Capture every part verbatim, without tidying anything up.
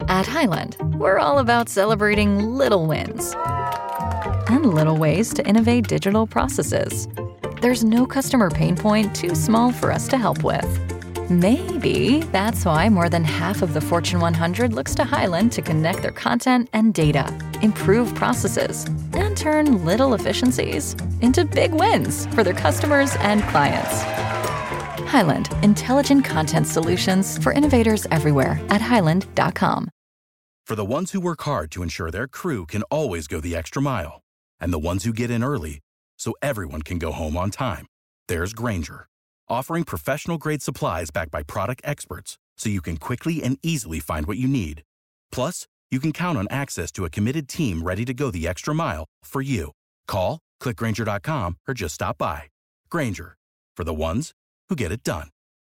At Highland, we're all about celebrating little wins and little ways to innovate digital processes. There's no customer pain point too small for us to help with. Maybe that's why more than half of the Fortune one hundred looks to Highland to connect their content and data, improve processes, and turn little efficiencies into big wins for their customers and clients. Highland, intelligent content solutions for innovators everywhere at highland dot com. For the ones who work hard to ensure their crew can always go the extra mile, and the ones who get in early so everyone can go home on time, there's Grainger, offering professional-grade supplies backed by product experts so you can quickly and easily find what you need. Plus, you can count on access to a committed team ready to go the extra mile for you. Call, click Grainger dot com, or just stop by. Grainger, for the ones who get it done.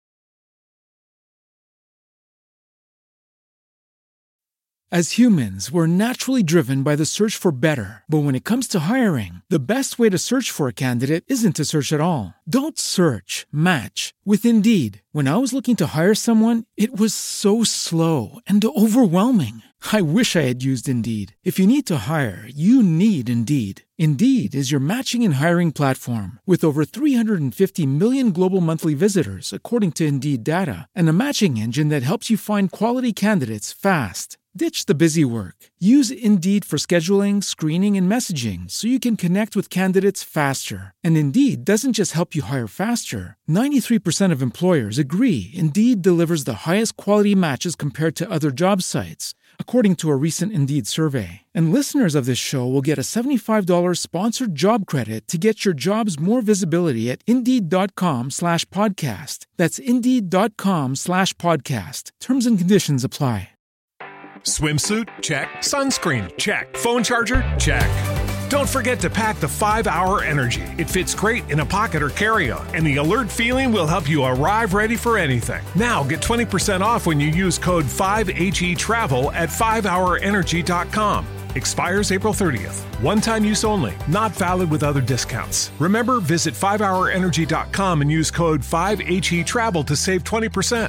As humans, we're naturally driven by the search for better. But when it comes to hiring, the best way to search for a candidate isn't to search at all. Don't search, match with Indeed. When I was looking to hire someone, it was so slow and overwhelming. I wish I had used Indeed. If you need to hire, you need Indeed. Indeed is your matching and hiring platform with over three hundred fifty million global monthly visitors, according to Indeed data, and a matching engine that helps you find quality candidates fast. Ditch the busy work. Use Indeed for scheduling, screening, and messaging so you can connect with candidates faster. And Indeed doesn't just help you hire faster. ninety-three percent of employers agree Indeed delivers the highest quality matches compared to other job sites, according to a recent Indeed survey. And listeners of this show will get a seventy-five dollars sponsored job credit to get your jobs more visibility at Indeed.com slash podcast. That's Indeed.com slash podcast. Terms and conditions apply. Swimsuit? Check. Sunscreen? Check. Phone charger? Check. Don't forget to pack the five hour Energy. It fits great in a pocket or carry-on, and the alert feeling will help you arrive ready for anything. Now get twenty percent off when you use code five H E travel at five hour energy dot com. Expires April thirtieth. One-time use only. Not valid with other discounts. Remember, visit five hour energy dot com and use code five H E travel to save twenty percent.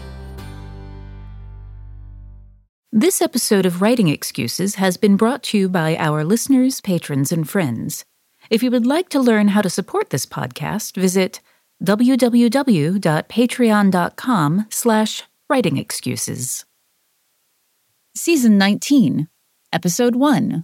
This episode of Writing Excuses has been brought to you by our listeners, patrons, and friends. If you would like to learn how to support this podcast, visit www.patreon.com slash writing excuses. Season nineteen, Episode one.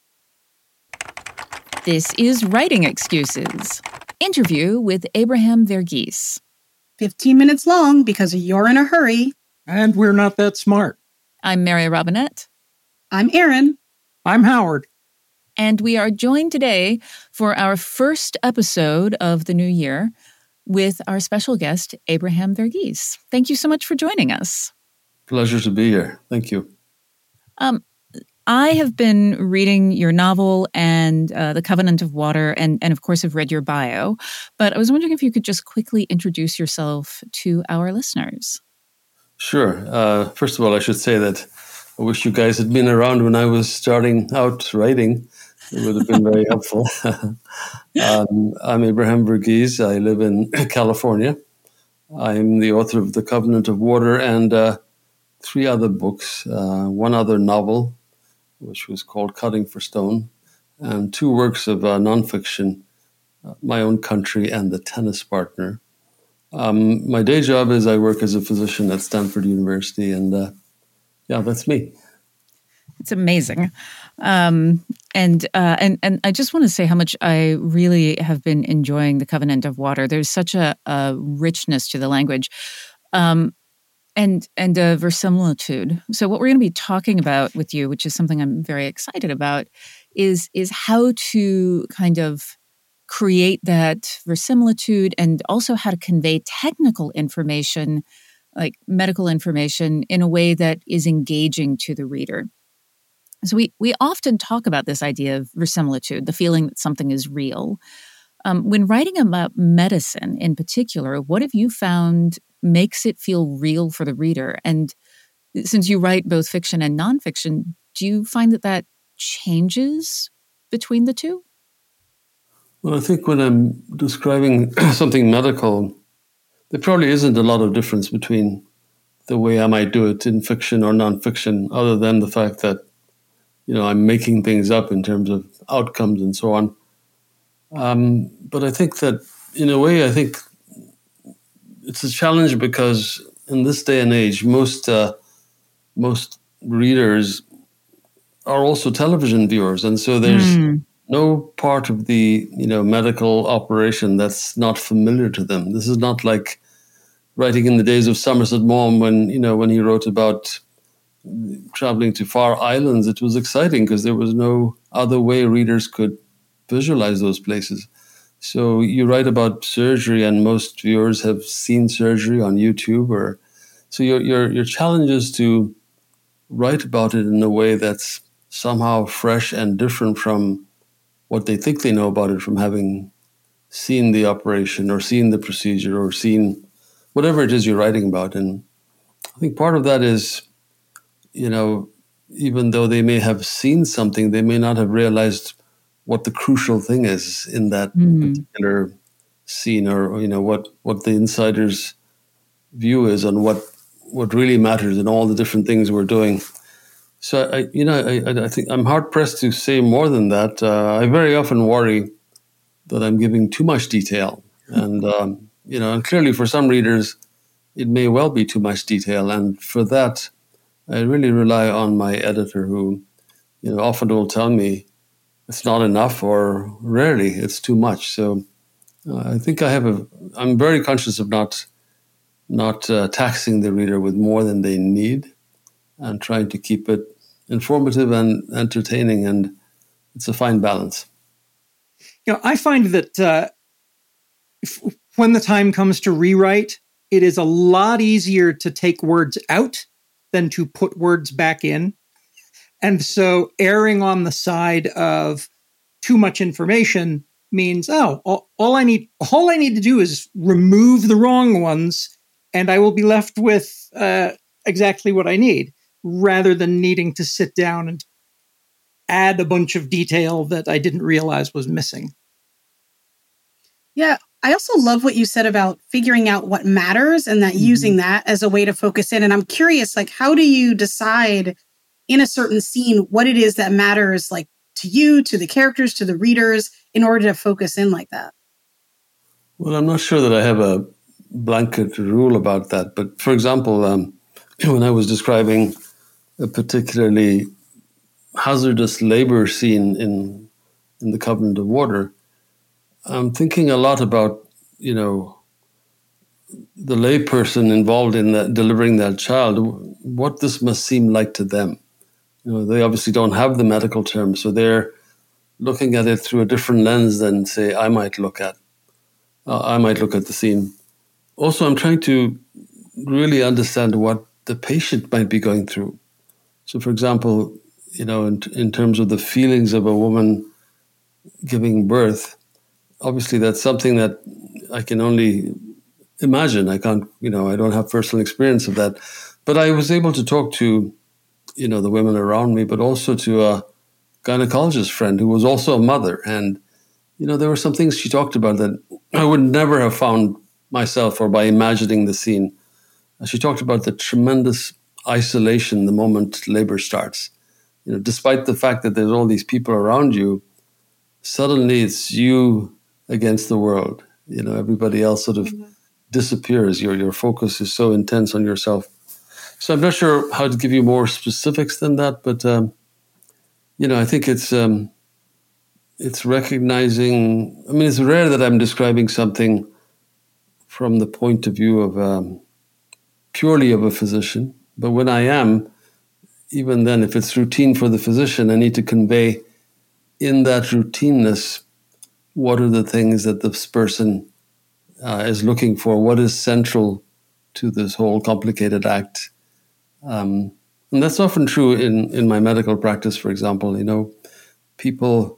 This is Writing Excuses. Interview with Abraham Verghese. fifteen minutes long because you're in a hurry. And we're not that smart. I'm Mary Robinette. I'm Erin. I'm Howard. And we are joined today for our first episode of the new year with our special guest, Abraham Verghese. Thank you so much for joining us. Pleasure to be here. Thank you. Um, I have been reading your novel and uh, The Covenant of Water, and, and of course have read your bio. But I was wondering if you could just quickly introduce yourself to our listeners. Sure. Uh, first of all, I should say that I wish you guys had been around when I was starting out writing. It would have been very helpful. um, I'm Abraham Verghese. I live in California. I'm the author of The Covenant of Water and uh, three other books, uh, one other novel, which was called Cutting for Stone, and two works of uh, nonfiction, uh, My Own Country and The Tennis Partner. Um, my day job is I work as a physician at Stanford University, and uh, yeah, that's me. It's amazing. Um, and, uh, and and I just want to say how much I really have been enjoying The Covenant of Water. There's such a, a richness to the language um, and, and a verisimilitude. So what we're going to be talking about with you, which is something I'm very excited about, is is how to kind of create that verisimilitude and also how to convey technical information, like medical information, in a way that is engaging to the reader. So we we often talk about this idea of verisimilitude, the feeling that something is real. Um, when writing about medicine in particular, what have you found makes it feel real for the reader? And since you write both fiction and nonfiction, do you find that that changes between the two? Well, I think when I'm describing something medical, there probably isn't a lot of difference between the way I might do it in fiction or nonfiction, other than the fact that, you know, I'm making things up in terms of outcomes and so on. Um, but I think that, in a way, I think it's a challenge because in this day and age, most uh, most readers are also television viewers, and so there's mm. no part of the, you know, medical operation that's not familiar to them. This is not like writing in the days of Somerset Maugham when, you know, when he wrote about traveling to far islands. It was exciting because there was no other way readers could visualize those places. So you write about surgery, and most viewers have seen surgery on YouTube, or so your your your challenge is to write about it in a way that's somehow fresh and different from what they think they know about it from having seen the operation or seen the procedure or seen whatever it is you're writing about. And I think part of that is, you know, even though they may have seen something, they may not have realized what the crucial thing is in that mm. particular scene, or, you know, what, what the insider's view is on what, what really matters in all the different things we're doing. So, I, you know, I, I think I'm hard-pressed to say more than that. Uh, I very often worry that I'm giving too much detail. And, um, you know, and clearly for some readers, it may well be too much detail. And for that, I really rely on my editor who, you know, often will tell me it's not enough, or rarely it's too much. So uh, I think I have a, I'm very conscious of not, not uh, taxing the reader with more than they need, and trying to keep it informative and entertaining. And it's a fine balance. You know, I find that uh, if, when the time comes to rewrite, it is a lot easier to take words out than to put words back in. And so erring on the side of too much information means, oh, all, all I need, all I need to do is remove the wrong ones, and I will be left with uh, exactly what I need, rather than needing to sit down and add a bunch of detail that I didn't realize was missing. Yeah, I also love what you said about figuring out what matters and that mm-hmm. using that as a way to focus in. And I'm curious, like, how do you decide in a certain scene what it is that matters, like, to you, to the characters, to the readers, in order to focus in like that? Well, I'm not sure that I have a blanket rule about that. But for example, um, when I was describing a particularly hazardous labor scene in in the Covenant of Water, I'm thinking a lot about, you know, the layperson involved in that, delivering that child, what this must seem like to them. You know, they obviously don't have the medical terms, so they're looking at it through a different lens than, say, I might look at. Uh, I might look at the scene. Also, I'm trying to really understand what the patient might be going through. So, for example, you know, in, in terms of the feelings of a woman giving birth, obviously that's something that I can only imagine. I can't, you know, I don't have personal experience of that. But I was able to talk to, you know, the women around me, but also to a gynecologist friend who was also a mother. And, you know, there were some things she talked about that I would never have found myself or by imagining the scene. She talked about the tremendous isolation the moment labor starts. You know, despite the fact that there's all these people around you, suddenly it's you against the world. You know, everybody else sort of mm-hmm. disappears. Your your focus is so intense on yourself. So I'm not sure how to give you more specifics than that, but um, you know, I think it's um, it's recognizing. I mean, it's rare that I'm describing something from the point of view of um, purely of a physician. But when I am, even then, if it's routine for the physician, I need to convey in that routineness what are the things that this person uh, is looking for, what is central to this whole complicated act. Um, and that's often true in, in my medical practice, for example. You know, people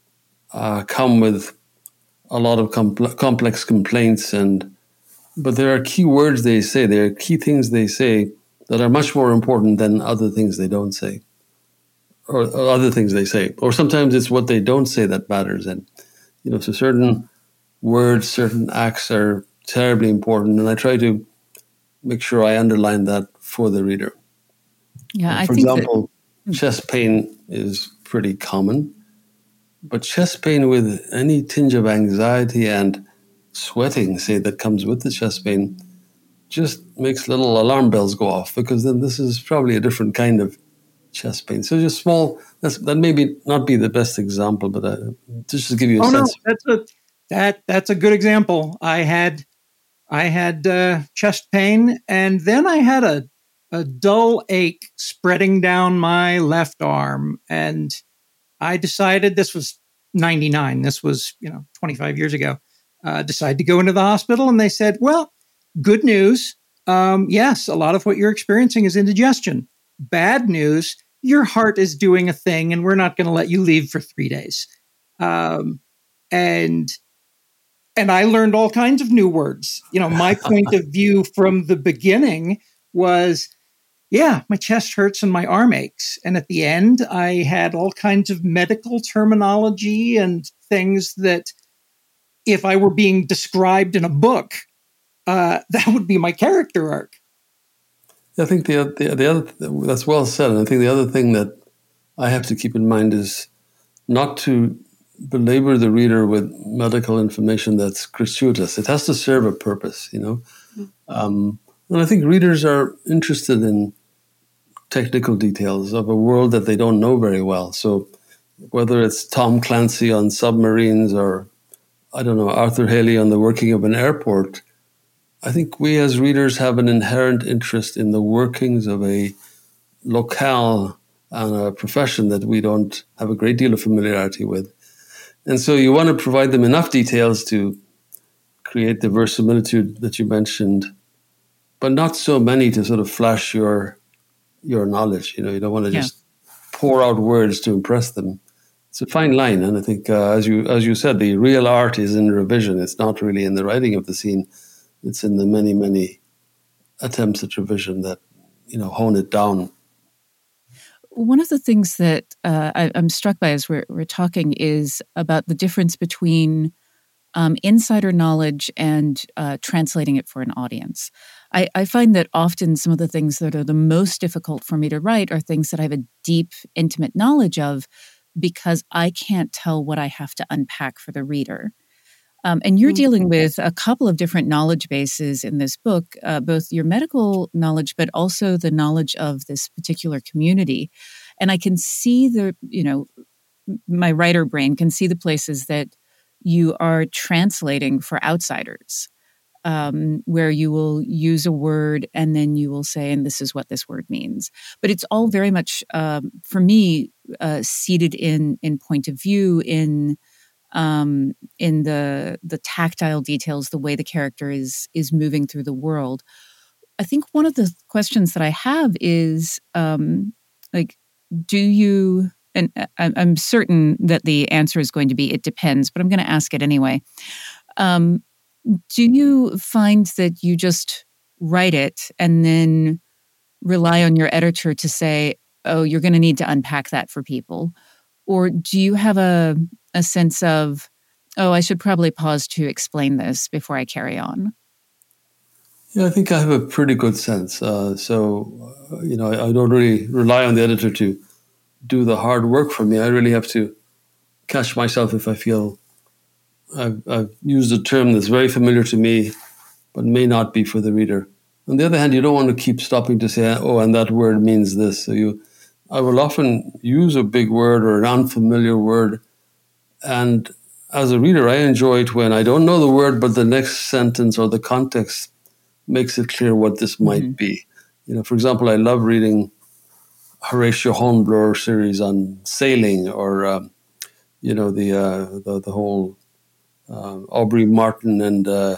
uh, come with a lot of compl- complex complaints, and but there are key words they say, there are key things they say that are much more important than other things they don't say, or, or other things they say. Or sometimes it's what they don't say that matters. And, you know, so certain words, certain acts are terribly important. And I try to make sure I underline that for the reader. Yeah, Uh, I for think example, that, chest pain is pretty common, but chest pain with any tinge of anxiety and sweating, say, that comes with the chest pain, just makes little alarm bells go off, because then this is probably a different kind of chest pain. So just small, that's, that may be not be the best example, but uh, just to give you a oh sense. no, that's a that that's a good example. I had I had uh, chest pain, and then I had a a dull ache spreading down my left arm, and I decided, this was ninety-nine. This was, you know, twenty-five years ago. Uh, decided to go into the hospital, and they said, well, good news. Um, yes, a lot of what you're experiencing is indigestion. Bad news, your heart is doing a thing, and we're not going to let you leave for three days. Um, and and I learned all kinds of new words. You know, my point of view from the beginning was, yeah, my chest hurts and my arm aches. And at the end, I had all kinds of medical terminology and things that, if I were being described in a book, uh, that would be my character arc. I think the, the the other that's well said, and I think the other thing that I have to keep in mind is not to belabor the reader with medical information that's gratuitous. It has to serve a purpose, you know. Mm-hmm. Um, and I think readers are interested in technical details of a world that they don't know very well. So whether it's Tom Clancy on submarines, or I don't know, Arthur Haley on the working of an airport, I think we as readers have an inherent interest in the workings of a locale and a profession that we don't have a great deal of familiarity with. And so you want to provide them enough details to create the verisimilitude that you mentioned, but not so many to sort of flash your your knowledge. You know, you don't want to Yeah. just pour out words to impress them. It's a fine line, and I think, uh, as you as you said, the real art is in revision. It's not really in the writing of the scene. It's in the many, many attempts at revision that, you know, hone it down. One of the things that uh, I, I'm struck by as we're, we're talking is about the difference between um, insider knowledge and uh, translating it for an audience. I, I find that often some of the things that are the most difficult for me to write are things that I have a deep, intimate knowledge of, because I can't tell what I have to unpack for the reader. Um, and you're dealing with a couple of different knowledge bases in this book, uh, both your medical knowledge, but also the knowledge of this particular community. And I can see the, you know, my writer brain can see the places that you are translating for outsiders, um, where you will use a word and then you will say, and this is what this word means. But it's all very much, um, for me, uh, seated in in point of view, in Um, in the the tactile details, the way the character is is moving through the world. I think one of the questions that I have is, um, like, do you? And I, I'm certain that the answer is going to be it depends, but I'm going to ask it anyway. Um, do you find that you just write it and then rely on your editor to say, "Oh, you're going to need to unpack that for people," or do you have a a sense of, oh, I should probably pause to explain this before I carry on? Yeah, I think I have a pretty good sense. Uh, so, uh, you know, I, I don't really rely on the editor to do the hard work for me. I really have to catch myself if I feel I've, I've used a term that's very familiar to me, but may not be for the reader. On the other hand, you don't want to keep stopping to say, oh, and that word means this. So you, I will often use a big word or an unfamiliar word. And as a reader, I enjoy it when I don't know the word, but the next sentence or the context makes it clear what this might mm-hmm. be. You know, for example, I love reading Horatio Hornblower series on sailing, or um, you know, the uh, the, the whole uh, Aubrey Martin and uh,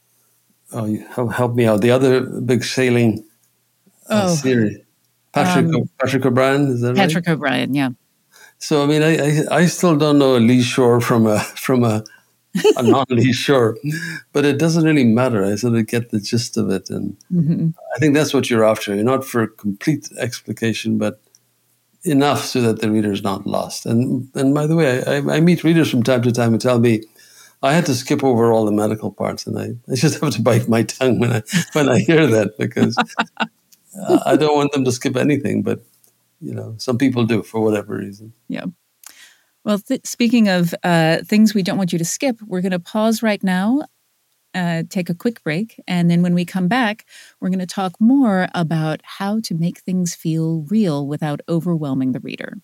oh, help, help me out. The other big sailing uh, oh, series, Patrick um, Patrick O'Brian. Is that Patrick right? O'Brian, yeah. So I mean, I, I I still don't know a lee shore from a from a, a non-lee shore, but it doesn't really matter. I sort of get the gist of it, and mm-hmm. I think that's what you're after. You're not for complete explication, but enough so that the reader's not lost. And and by the way, I, I meet readers from time to time who tell me I had to skip over all the medical parts, and I, I just have to bite my tongue when I when I hear that, because uh, I don't want them to skip anything, but, you know, some people do for whatever reason. Yeah. Well, th- speaking of uh, things we don't want you to skip, we're going to pause right now, uh, take a quick break, and then when we come back, we're going to talk more about how to make things feel real without overwhelming the reader.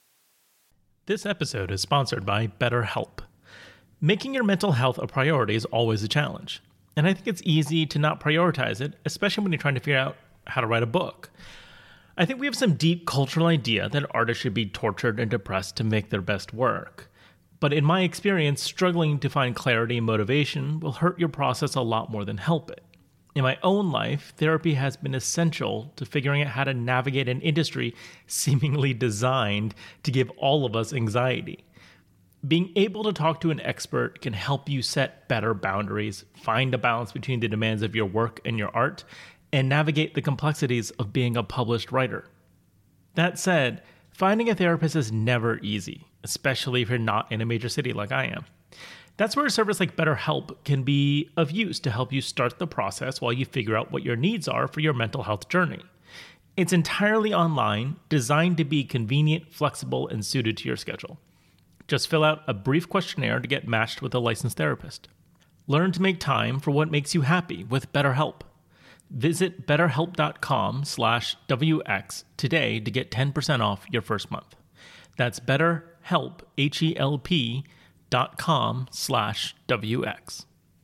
This episode is sponsored by BetterHelp. Making your mental health a priority is always a challenge, and I think it's easy to not prioritize it, especially when you're trying to figure out how to write a book. I think we have some deep cultural idea that artists should be tortured and depressed to make their best work. But in my experience, struggling to find clarity and motivation will hurt your process a lot more than help it. In my own life, therapy has been essential to figuring out how to navigate an industry seemingly designed to give all of us anxiety. Being able to talk to an expert can help you set better boundaries, find a balance between the demands of your work and your art, and navigate the complexities of being a published writer. That said, finding a therapist is never easy, especially if you're not in a major city like I am. That's where a service like BetterHelp can be of use to help you start the process while you figure out what your needs are for your mental health journey. It's entirely online, designed to be convenient, flexible, and suited to your schedule. Just fill out a brief questionnaire to get matched with a licensed therapist. Learn to make time for what makes you happy with BetterHelp. Visit betterhelp.com slash WX today to get ten percent off your first month. That's betterhelp, H E L P, dot com slash WX.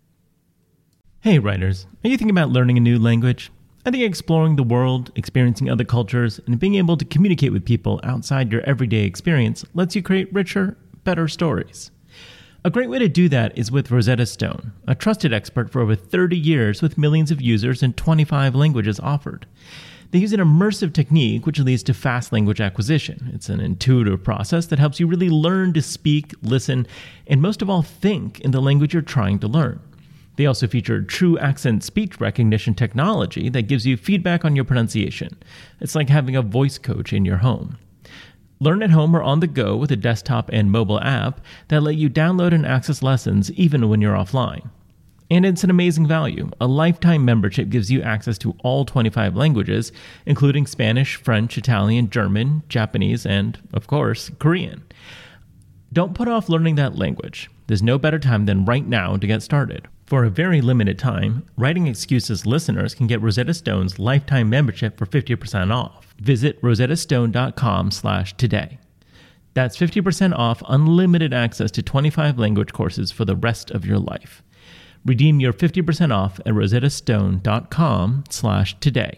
Hey writers, are you thinking about learning a new language? I think exploring the world, experiencing other cultures, and being able to communicate with people outside your everyday experience lets you create richer, better stories. A great way to do that is with Rosetta Stone, a trusted expert for over thirty years with millions of users and twenty-five languages offered. They use an immersive technique which leads to fast language acquisition. It's an intuitive process that helps you really learn to speak, listen, and most of all think in the language you're trying to learn. They also feature true accent speech recognition technology that gives you feedback on your pronunciation. It's like having a voice coach in your home. Learn at home or on the go with a desktop and mobile app that let you download and access lessons even when you're offline. And it's an amazing value. A lifetime membership gives you access to all twenty-five languages, including Spanish, French, Italian, German, Japanese, and, of course, Korean. Don't put off learning that language. There's no better time than right now to get started. For a very limited time, Writing Excuses listeners can get Rosetta Stone's lifetime membership for fifty percent off. Visit rosettastone.com slash today. That's fifty percent off unlimited access to twenty-five language courses for the rest of your life. Redeem your fifty percent off at rosettastone.com slash today.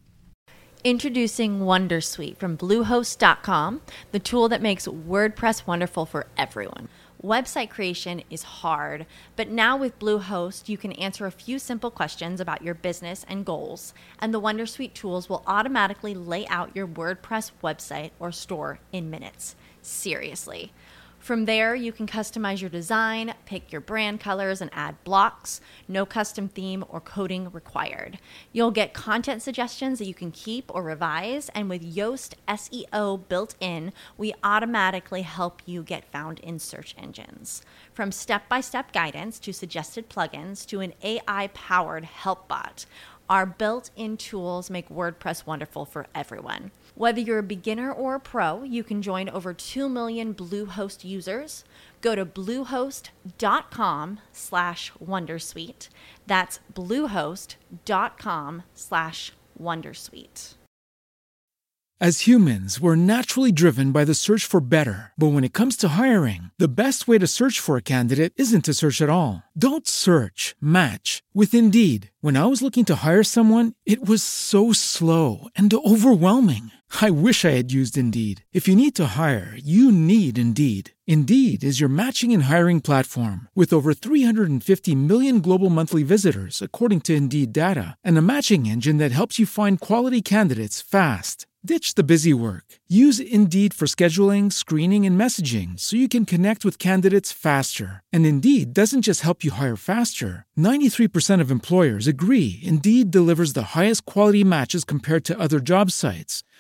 Introducing Wondersuite from Bluehost dot com, the tool that makes WordPress wonderful for everyone. Website creation is hard, but now with Bluehost, you can answer a few simple questions about your business and goals, and the Wondersuite tools will automatically lay out your WordPress website or store in minutes. Seriously. From there, you can customize your design, pick your brand colors, and add blocks. No custom theme or coding required. You'll get content suggestions that you can keep or revise, and with Yoast S E O built in, we automatically help you get found in search engines. From step-by-step guidance to suggested plugins to an A I-powered help bot, our built-in tools make WordPress wonderful for everyone. Whether you're a beginner or a pro, you can join over two million Bluehost users. Go to bluehost.com slash wondersuite. That's bluehost.com slash wondersuite. As humans, we're naturally driven by the search for better. But when it comes to hiring, the best way to search for a candidate isn't to search at all. Don't search, match with Indeed. When I was looking to hire someone, it was so slow and overwhelming. I wish I had used Indeed. If you need to hire, you need Indeed. Indeed is your matching and hiring platform with over three hundred fifty million global monthly visitors, according to Indeed data, and a matching engine that helps you find quality candidates fast. Ditch the busy work. Use Indeed for scheduling, screening, and messaging so you can connect with candidates faster. And Indeed doesn't just help you hire faster. ninety-three percent of employers agree Indeed delivers the highest quality matches compared to other job sites.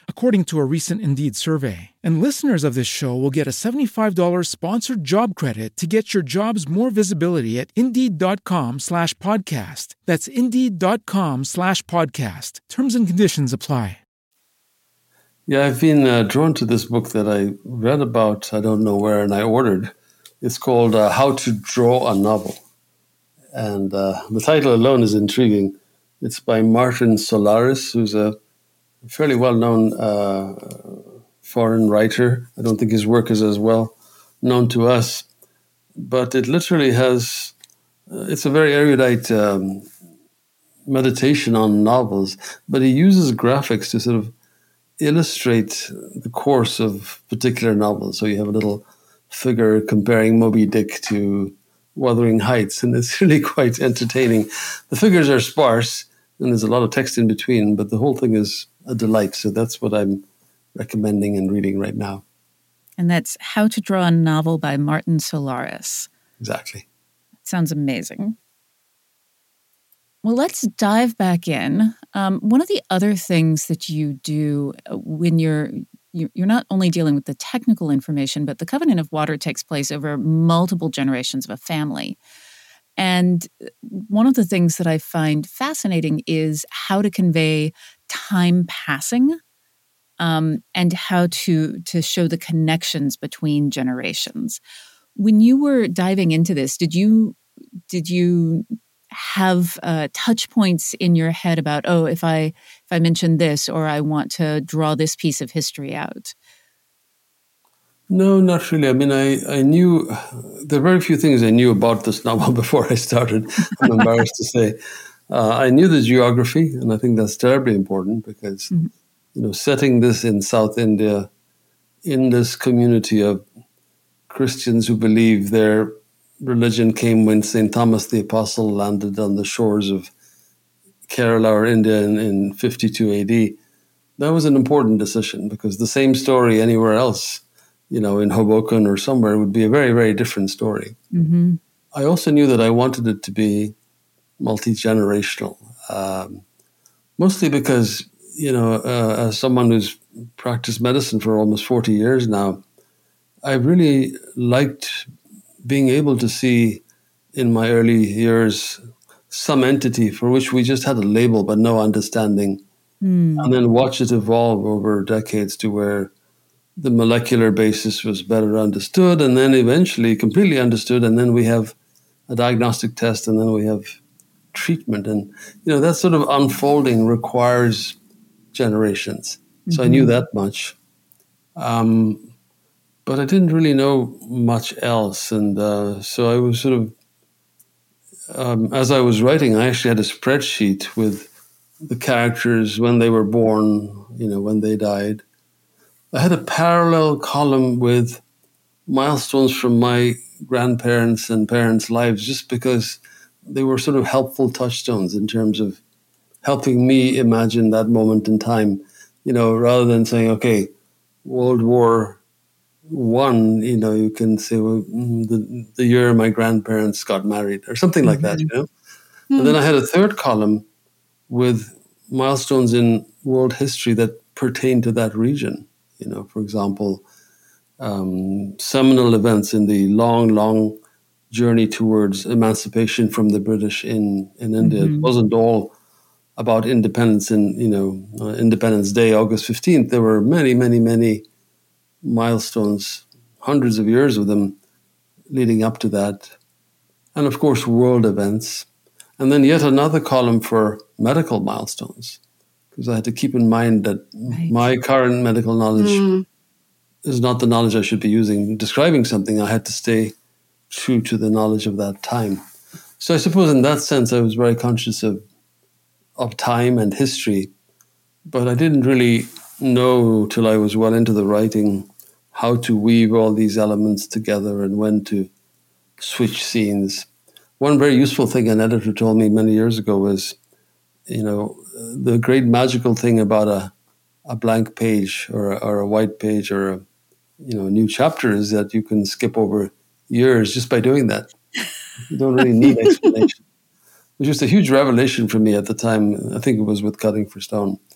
according to a recent Indeed survey. And listeners of this show will get a seventy-five dollars sponsored job credit to get your jobs more visibility at Indeed.com slash podcast. That's Indeed.com slash podcast. Terms and conditions apply. Yeah, I've been uh, drawn to this book that I read about, I don't know where, and I ordered. It's called uh, How to Draw a Novel. And uh, the title alone is intriguing. It's by Martin Solaris, who's a fairly well-known uh, foreign writer. I don't think his work is as well known to us, but it literally has, uh, it's a very erudite um, meditation on novels, but he uses graphics to sort of illustrate the course of particular novels. So you have a little figure comparing Moby Dick to Wuthering Heights, and it's really quite entertaining. The figures are sparse, and there's a lot of text in between, but the whole thing is a delight. So that's what I'm recommending and reading right now. And that's How to Draw a Novel by Martin Solaris. Exactly. Sounds amazing. Well, let's dive back in. Um, one of the other things that you do when you're you're not only dealing with the technical information, but the Covenant of Water takes place over multiple generations of a family. And one of the things that I find fascinating is how to convey time passing um, and how to, to show the connections between generations. When you were diving into this, did you did you have uh, touch points in your head about, oh, if I if I mention this, or I want to draw this piece of history out? No, not really. I mean, I, I knew, there are very few things I knew about this novel before I started, I'm embarrassed to say. Uh, I knew the geography, and I think that's terribly important because, mm-hmm. you know, setting this in South India, in this community of Christians who believe their religion came when Saint Thomas the Apostle landed on the shores of Kerala or India in, in fifty-two A D, that was an important decision because the same story anywhere else, you know, in Hoboken or somewhere, would be a very, very different story. Mm-hmm. I also knew that I wanted it to be multi-generational, um, mostly because, you know, uh, as someone who's practiced medicine for almost forty years now, I really liked being able to see in my early years some entity for which we just had a label but no understanding, mm. and then watch it evolve over decades to where the molecular basis was better understood, and then eventually completely understood, and then we have a diagnostic test, and then we have treatment. And, you know, that sort of unfolding requires generations. So mm-hmm. I knew that much. Um, but I didn't really know much else. And uh, so I was sort of, um, as I was writing, I actually had a spreadsheet with the characters when they were born, you know, when they died. I had a parallel column with milestones from my grandparents' and parents' lives just because they were sort of helpful touchstones in terms of helping me imagine that moment in time, you know, rather than saying, okay, World War One, you know, you can say, well, the, the year my grandparents got married or something mm-hmm. like that, you know. Mm-hmm. And then I had a third column with milestones in world history that pertain to that region. You know, for example, um, seminal events in the long, long journey towards emancipation from the British in, in India. Mm-hmm. It wasn't all about independence in, you know, uh, Independence Day, August fifteenth. There were many, many, many milestones, hundreds of years of them leading up to that. And of course, world events. And then yet another column for medical milestones, because I had to keep in mind that right. my current medical knowledge mm. is not the knowledge I should be using. Describing something, I had to stay true to the knowledge of that time. So I suppose in that sense, I was very conscious of of time and history, but I didn't really know till I was well into the writing how to weave all these elements together and when to switch scenes. One very useful thing an editor told me many years ago was, you know, the great magical thing about a a blank page or a, or a white page or a, you know, a new chapter is that you can skip over years just by doing that. You don't really need explanation. Which was a huge revelation for me at the time. I think it was with Cutting for Stone.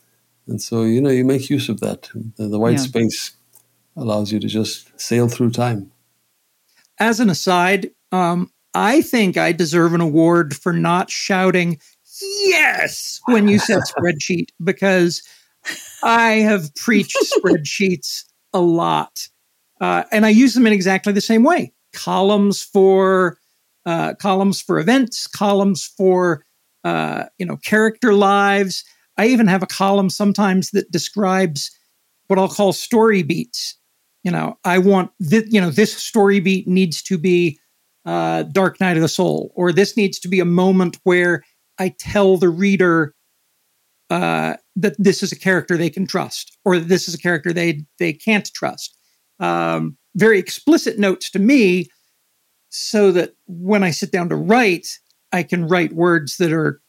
And so, you know, you make use of that. The, the white Yeah. space allows you to just sail through time. As an aside, um, I think I deserve an award for not shouting, yes, when you said spreadsheet, because I have preached spreadsheets a lot. Uh, and I use them in exactly the same way. Columns for uh, columns for events, columns for uh, you know character lives. I even have a column sometimes that describes what I'll call story beats. You know, I want this, you know, this story beat needs to be uh, Dark Night of the Soul, or this needs to be a moment where I tell the reader uh, that this is a character they can trust, or that this is a character they they can't trust. Um, very explicit notes to me, so that when I sit down to write, I can write words that are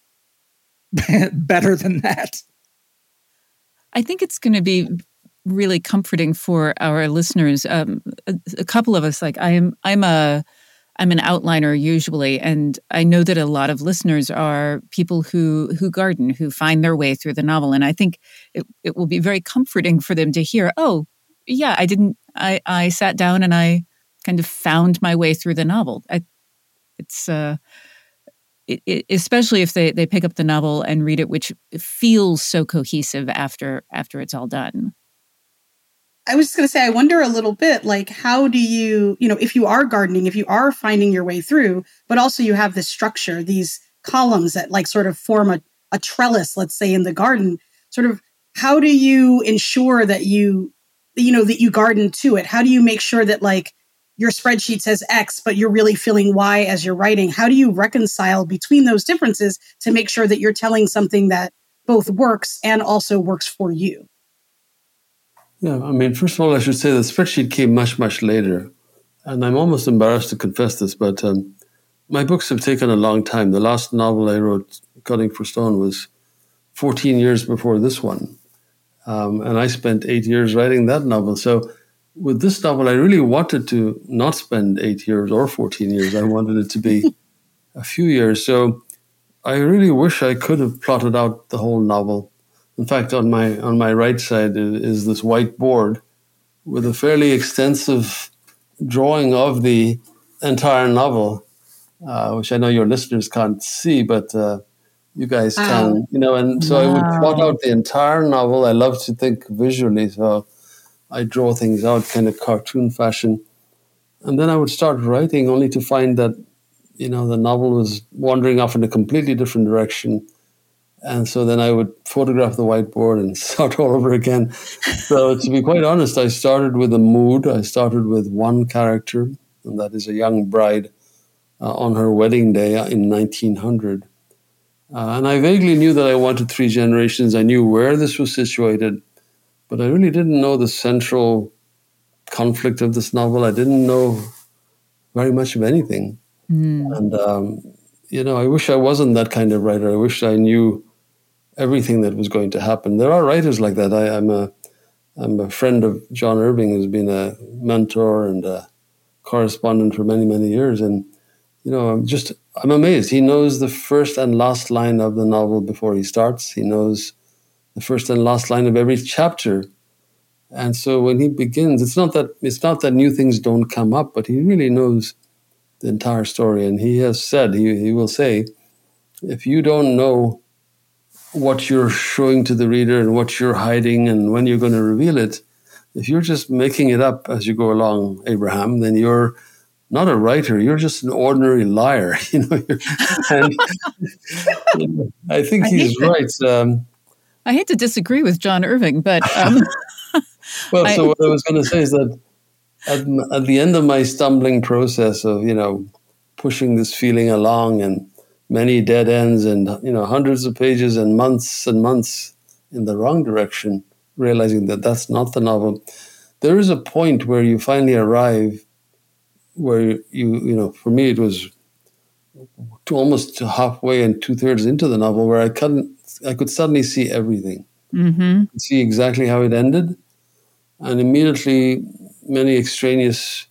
better than that. I think it's going to be really comforting for our listeners. Um, a, a couple of us, like I am, I'm a, I'm an outliner usually, and I know that a lot of listeners are people who who garden, who find their way through the novel, and I think it it will be very comforting for them to hear, oh, yeah, I didn't, I I sat down and I kind of found my way through the novel. I, it's uh, it, it, especially if they they pick up the novel and read it, which feels so cohesive after after it's all done. I was just going to say, I wonder a little bit, like, how do you, you know, if you are gardening, if you are finding your way through, but also you have this structure, these columns that like sort of form a, a trellis, let's say in the garden, sort of, how do you ensure that you, you know, that you garden to it? How do you make sure that like your spreadsheet says X, but you're really feeling Y as you're writing? How do you reconcile between those differences to make sure that you're telling something that both works and also works for you? Yeah, I mean, first of all, I should say the spreadsheet came much, much later. And I'm almost embarrassed to confess this, but um, my books have taken a long time. The last novel I wrote, Cutting for Stone, was fourteen years before this one. Um, and I spent eight years writing that novel. So with this novel, I really wanted to not spend eight years or fourteen years. I wanted it to be a few years. So I really wish I could have plotted out the whole novel. In fact, on my on my right side is, is this white board with a fairly extensive drawing of the entire novel, uh, which I know your listeners can't see, but uh, you guys wow. can. You know, and so wow. I would plot out the entire novel. I love to think visually, so I draw things out kind of cartoon fashion, and then I would start writing, only to find that you know the novel was wandering off in a completely different direction. And so then I would photograph the whiteboard and start all over again. So to be quite honest, I started with a mood. I started with one character, and that is a young bride uh, on her wedding day in nineteen hundred. Uh, and I vaguely knew that I wanted three generations. I knew where this was situated, but I really didn't know the central conflict of this novel. I didn't know very much of anything. Mm. And, um, you know, I wish I wasn't that kind of writer. I wish I knew everything that was going to happen. There are writers like that. I, I'm a I'm a friend of John Irving, who's been a mentor and a correspondent for many, many years. And, you know, I'm just, I'm amazed. He knows the first and last line of the novel before he starts. He knows the first and last line of every chapter. And so when he begins, it's not that it's not that new things don't come up, but he really knows the entire story. And he has said, he, he will say, if you don't know what you're showing to the reader and what you're hiding and when you're going to reveal it, if you're just making it up as you go along, Abraham, then you're not a writer. You're just an ordinary liar. You know, and you know, I think I he's right. Um, I hate to disagree with John Irving, but um, well, so I, what I was going to say is that at, at the end of my stumbling process of you know pushing this feeling along and many dead ends and, you know, hundreds of pages and months and months in the wrong direction, realizing that that's not the novel. There is a point where you finally arrive where you, you know, for me, it was to almost halfway and two thirds into the novel where I couldn't, I could suddenly see everything, mm-hmm. see exactly how it ended. And immediately many extraneous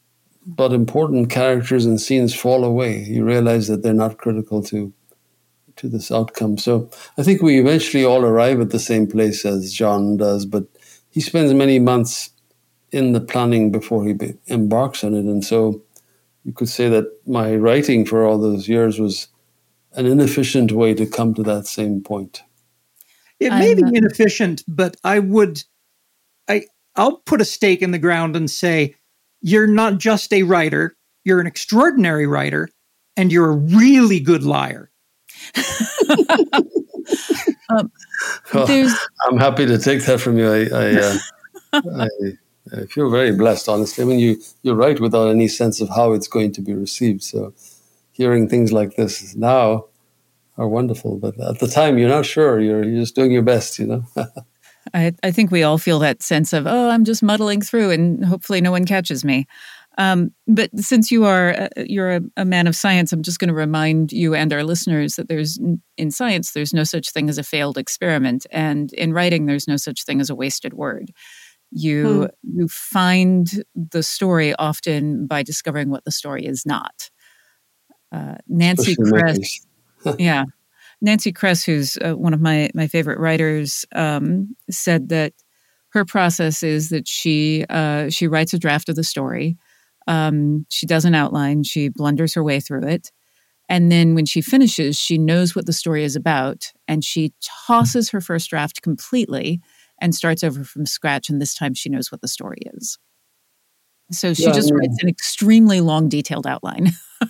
but important characters and scenes fall away. You realize that they're not critical to to this outcome. So I think we eventually all arrive at the same place as John does, but he spends many months in the planning before he be- embarks on it. And so you could say that my writing for all those years was an inefficient way to come to that same point. It may I'm, be inefficient, but I would, I, I'll put a stake in the ground and say, you're not just a writer, you're an extraordinary writer, and you're a really good liar. um, well, I'm happy to take that from you. I, I, uh, I, I feel very blessed, honestly. I mean, you, you write without any sense of how it's going to be received. So hearing things like this now are wonderful. But at the time, you're not sure. You're, you're just doing your best, you know. I, I think we all feel that sense of, oh, I'm just muddling through and hopefully no one catches me. Um, but since you are uh, you're a, a man of science, I'm just going to remind you and our listeners that there's in science, there's no such thing as a failed experiment. And in writing, there's no such thing as a wasted word. You hmm. you find the story often by discovering what the story is not. Uh, Nancy Kress, yeah. Nancy Kress, who's uh, one of my, my favorite writers, um, said that her process is that she uh, she writes a draft of the story. Um, she does an outline. She blunders her way through it. And then when she finishes, she knows what the story is about. And she tosses her first draft completely and starts over from scratch. And this time she knows what the story is. So she yeah, just I mean, writes an extremely long, detailed outline.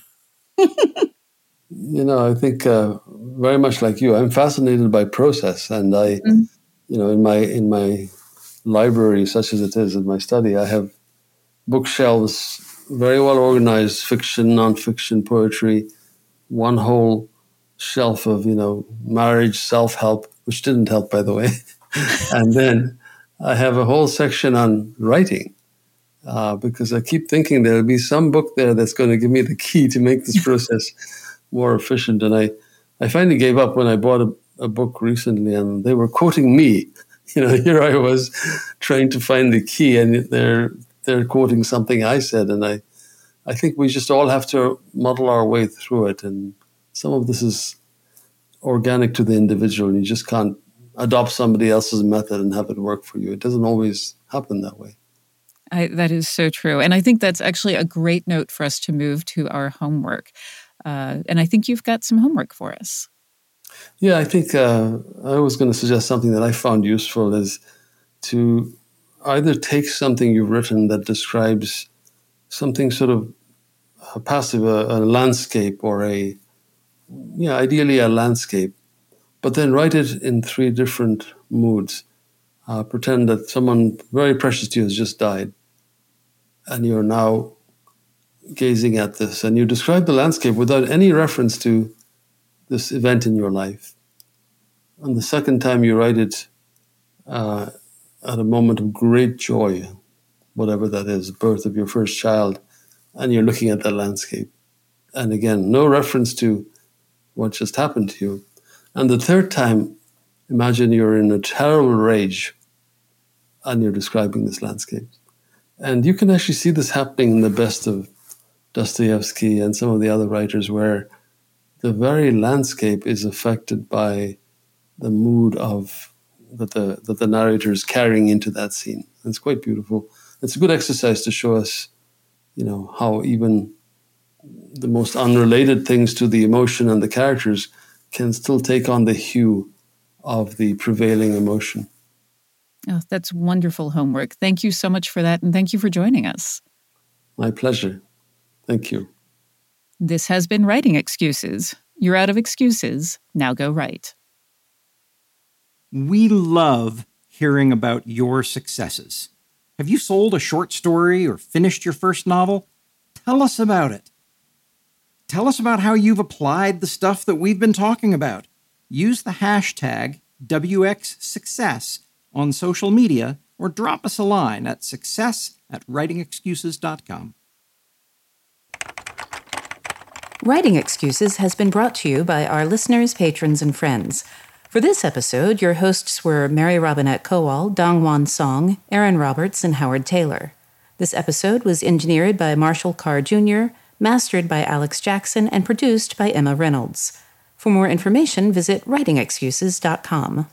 You know, I think uh, very much like you, I'm fascinated by process. And I, mm-hmm. you know, in my in my library, such as it is in my study, I have bookshelves, very well organized, fiction, nonfiction, poetry, one whole shelf of, you know, marriage, self-help, which didn't help, by the way. And then I have a whole section on writing, uh, because I keep thinking there'll be some book there that's going to give me the key to make this process more efficient. And I, I finally gave up when I bought a, a book recently, and they were quoting me. You know, here I was trying to find the key, and they're they're quoting something I said. And I, I think we just all have to muddle our way through it. And some of this is organic to the individual. You just can't adopt somebody else's method and have it work for you. It doesn't always happen that way. I, that is so true. And I think that's actually a great note for us to move to our homework. Uh, and I think you've got some homework for us. Yeah, I think uh, I was going to suggest something that I found useful is to either take something you've written that describes something sort of a passive, a, a landscape or a, yeah, ideally a landscape, but then write it in three different moods. Uh, pretend that someone very precious to you has just died, and you're now gazing at this, and you describe the landscape without any reference to this event in your life. And the second time you write it uh, at a moment of great joy, whatever that is, birth of your first child, and you're looking at that landscape. And again, no reference to what just happened to you. And the third time, imagine you're in a terrible rage and you're describing this landscape. And you can actually see this happening in the best of Dostoevsky and some of the other writers, where the very landscape is affected by the mood of that the that the narrator is carrying into that scene. And it's quite beautiful. It's a good exercise to show us, you know, how even the most unrelated things to the emotion and the characters can still take on the hue of the prevailing emotion. Oh, that's wonderful homework. Thank you so much for that, and thank you for joining us. My pleasure. Thank you. This has been Writing Excuses. You're out of excuses. Now go write. We love hearing about your successes. Have you sold a short story or finished your first novel? Tell us about it. Tell us about how you've applied the stuff that we've been talking about. Use the hashtag W X Success on social media, or drop us a line at success at writing excuses dot com. Writing Excuses has been brought to you by our listeners, patrons, and friends. For this episode, your hosts were Mary Robinette Kowal, Dongwon Song, Aaron Roberts, and Howard Taylor. This episode was engineered by Marshall Carr Junior, mastered by Alex Jackson, and produced by Emma Reynolds. For more information, visit writing excuses dot com.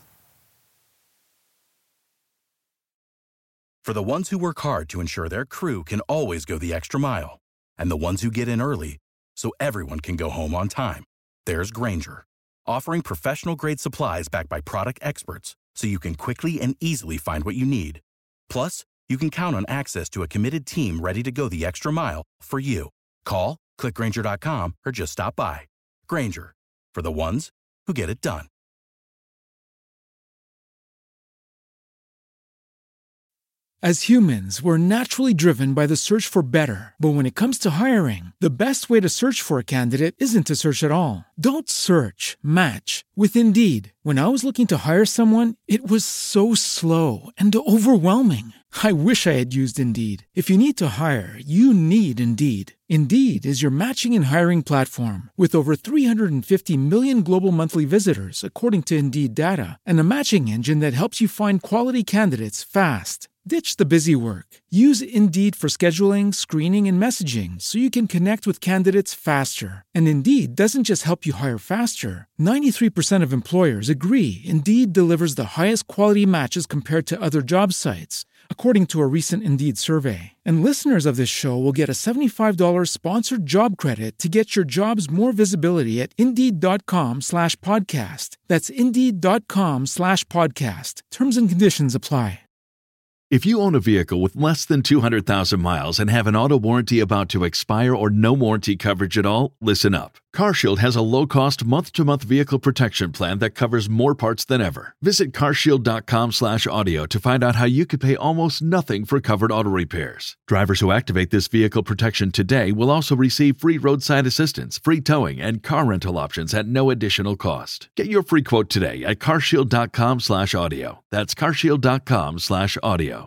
For the ones who work hard to ensure their crew can always go the extra mile, and the ones who get in early so everyone can go home on time, there's Grainger, offering professional-grade supplies backed by product experts so you can quickly and easily find what you need. Plus, you can count on access to a committed team ready to go the extra mile for you. Call, click Grainger dot com, or just stop by. Grainger, for the ones who get it done. As humans, we're naturally driven by the search for better. But when it comes to hiring, the best way to search for a candidate isn't to search at all. Don't search, match with Indeed. When I was looking to hire someone, it was so slow and overwhelming. I wish I had used Indeed. If you need to hire, you need Indeed. Indeed is your matching and hiring platform with over three hundred fifty million global monthly visitors, according to Indeed data, and a matching engine that helps you find quality candidates fast. Ditch the busy work. Use Indeed for scheduling, screening, and messaging so you can connect with candidates faster. And Indeed doesn't just help you hire faster. ninety-three percent of employers agree Indeed delivers the highest quality matches compared to other job sites, according to a recent Indeed survey. And listeners of this show will get a seventy-five dollars sponsored job credit to get your jobs more visibility at Indeed.com slash podcast. That's Indeed.com slash podcast. Terms and conditions apply. If you own a vehicle with less than two hundred thousand miles and have an auto warranty about to expire or no warranty coverage at all, listen up. CarShield has a low-cost month-to-month vehicle protection plan that covers more parts than ever. Visit carshield.com slash audio to find out how you could pay almost nothing for covered auto repairs. Drivers who activate this vehicle protection today will also receive free roadside assistance, free towing, and car rental options at no additional cost. Get your free quote today at carshield.com slash audio. That's carshield.com slash audio.